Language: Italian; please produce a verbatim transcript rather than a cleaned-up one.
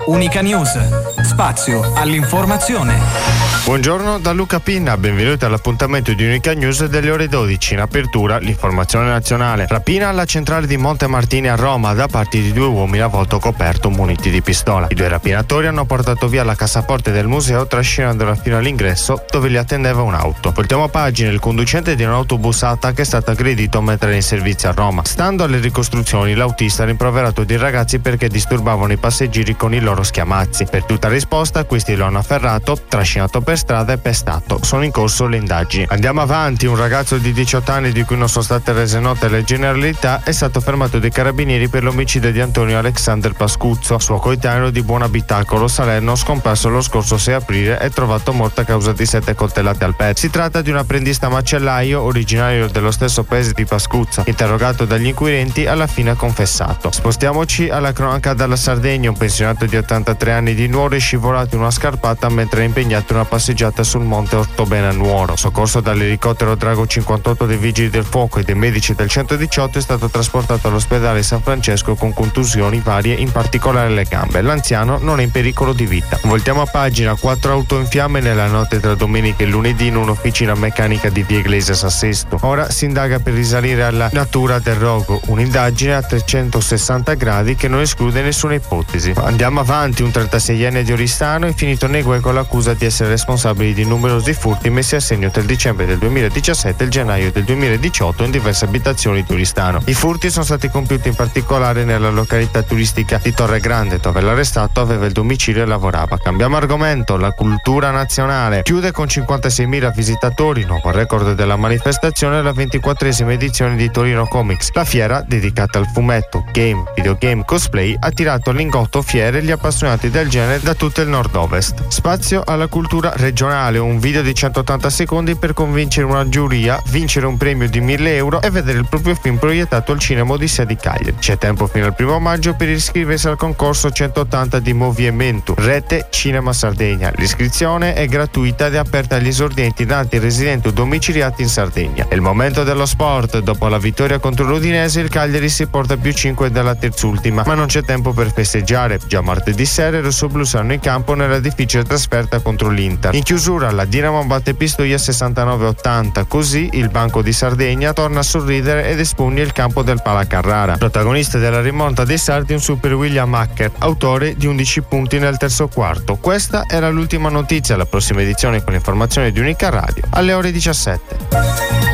Unica News, spazio all'informazione. Buongiorno da Luca Pinna, benvenuti all'appuntamento di Unica News delle ore dodici. In apertura l'informazione nazionale. Rapina alla centrale di Monte Martini a Roma da parte di due uomini a volto coperto muniti di pistola. I due rapinatori hanno portato via la cassaforte del museo trascinandola fino all'ingresso dove li attendeva un'auto. Voltiamo pagina, il conducente di un'autobus A T A che è stato aggredito mentre era in servizio a Roma. Stando alle ricostruzioni, l'autista ha rimproverato dei ragazzi perché disturbavano i passeggeri con i loro schiamazzi. Per tutta risposta questi lo hanno afferrato, trascinato per strada e pestato. Sono in corso le indagini. Andiamo avanti. Un ragazzo di diciotto anni di cui non sono state rese note le generalità è stato fermato dai carabinieri per l'omicidio di Antonio Alexander Pascuzzo, suo coetaneo di Buonabitacolo, Salerno, scomparso lo scorso sei aprile e trovato morto a causa di sette coltellate al petto. Si tratta di un apprendista macellaio originario dello stesso paese di Pascuzzo. Interrogato dagli inquirenti, alla fine ha confessato. Spostiamoci alla cronaca dalla Sardegna. Un pensionato di ottantatré anni di Nuoro è scivolato in una scarpata mentre è impegnato in una passeggiata sul monte Ortobene a Nuoro. Soccorso dall'elicottero Drago cinquantotto dei Vigili del Fuoco e dei medici del centodiciotto, è stato trasportato all'ospedale San Francesco con contusioni varie, in particolare le gambe. L'anziano non è in pericolo di vita. Voltiamo a pagina. Quattro auto in fiamme nella notte tra domenica e lunedì in un'officina meccanica di via Iglesias a Sesto. Ora si indaga per risalire alla natura del rogo, un'indagine a trecentosessanta gradi che non esclude nessuna ipotesi. Andiamo avanti. Un trentaseienne di Oristano è finito nei guai con l'accusa di essere responsabili di numerosi furti messi a segno tra il dicembre del duemiladiciassette e il gennaio del duemiladiciotto in diverse abitazioni di Oristano. I furti sono stati compiuti in particolare nella località turistica di Torre Grande, dove l'arrestato aveva il domicilio e lavorava. Cambiamo argomento. La cultura nazionale chiude con cinquantaseimila visitatori, nuovo record della manifestazione, la ventiquattresima edizione di Torino Comics. La fiera, dedicata al fumetto, game, videogame, cosplay, ha tirato all'ingotto fiere gli appassionati del genere da tutto il nord-ovest. Spazio alla cultura regionale, un video di centottanta secondi per convincere una giuria, vincere un premio di mille euro e vedere il proprio film proiettato al cinema Odissea di Cagliari. C'è tempo fino al primo maggio per iscriversi al concorso centottanta di Movimento Rete Cinema Sardegna. L'iscrizione è gratuita ed è aperta agli esordienti nati e residenti o domiciliati in Sardegna. È il momento dello sport. Dopo la vittoria contro l'Udinese, il Cagliari si porta più cinque dalla terzultima, ma non c'è tempo per festeggiare. Già martedì sera i rossoblù saranno in campo nella difficile trasferta contro l'Inter. In chiusura la Dinamo batte Pistoia sessantanove a ottanta, così il banco di Sardegna torna a sorridere ed espugna il campo del Palacarrara. Protagonista della rimonta dei sardi un super William Hacker, autore di undici punti nel terzo quarto. Questa era l'ultima notizia. La prossima edizione con informazioni di Unica Radio alle ore diciassette.